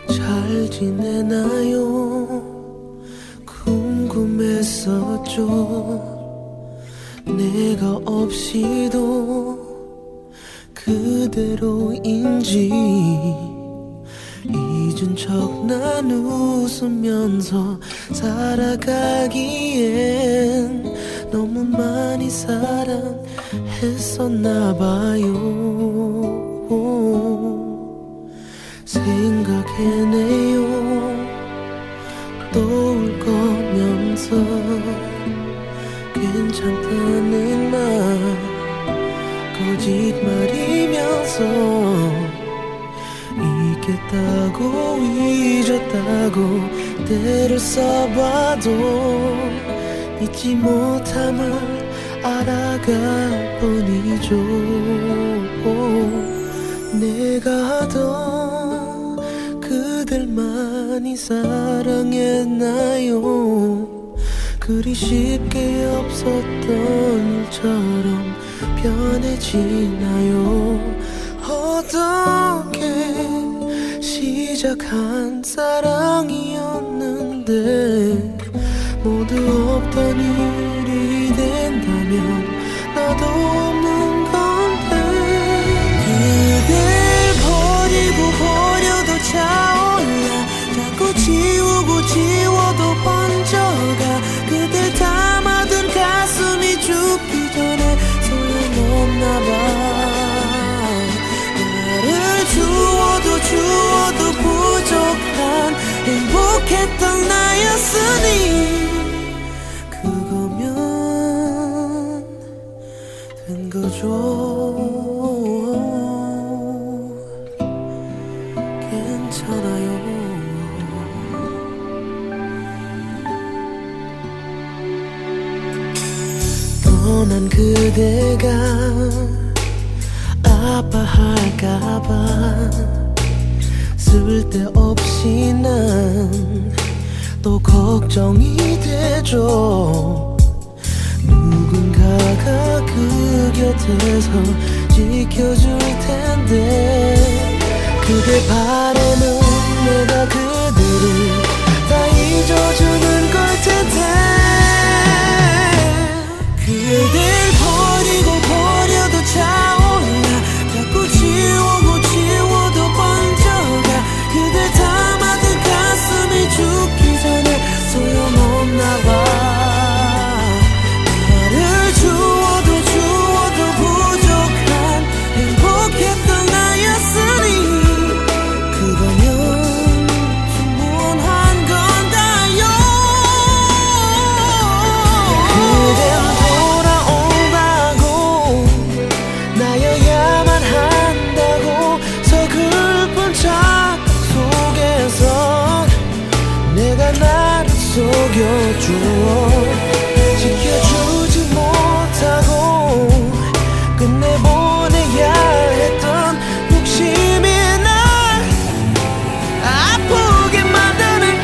잘 지내나요? 궁금했었죠. 내가 없이도 그대로인지 잊은 척 난 웃으면서 살아가기엔 너무 많이 사랑했었나봐요. 생각해내요. 또 울 거면서 괜찮다는 말 거짓말이면서 잊겠다고 잊었다고 때를 써봐도 잊지 못함을 알아갈 뿐이죠. 내가 하던 그댈 많이 사랑했나요? 그리 쉽게 없었던 일처럼 변해지나요? 어떻게 시작한 사랑이었는데 모두 없던 일이 된다면 나도 없는 건데 그댈 버리고 버려도 차올라 자꾸 지우고 지워도 번져가 그댈 담아둔 가슴이 죽기 전에 소용없나봐. 나를 주워도 주워도 부족한 행복했던 나였으니 그거면 된 거죠. 괜찮아요. 떠난 그대가 아파할까봐 쓸데없이 난 또 걱정이 되죠. 누군가가 그 곁에서 지켜줄 텐데 그대 바라는 내가 그대를 다 잊어주는 걸 텐데 그댈 버리고 버려도 차올라 자꾸 지우고 지워도 번져가 그댈 담아둔 가슴이 죽기 전에 소용없나봐. 나를 주워도 주워도 부족한 행복했던 나였으니 그거면 충분한 건가요? 그댄 돌아온다고 나여야만 한다고 서글픈 착각 속에서 내가 나를 속여줘 지켜주지 못하고 끝내보내야 했던 욕심이 날 아프게 만드는 걸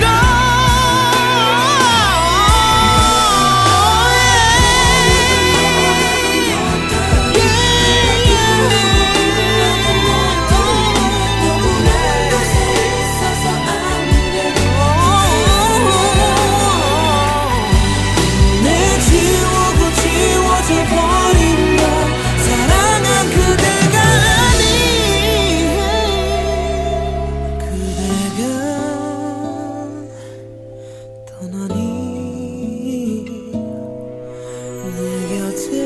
내 지우고 지워져 버린 널 사랑한 그대가 아닌 그대가 떠나니 내 곁에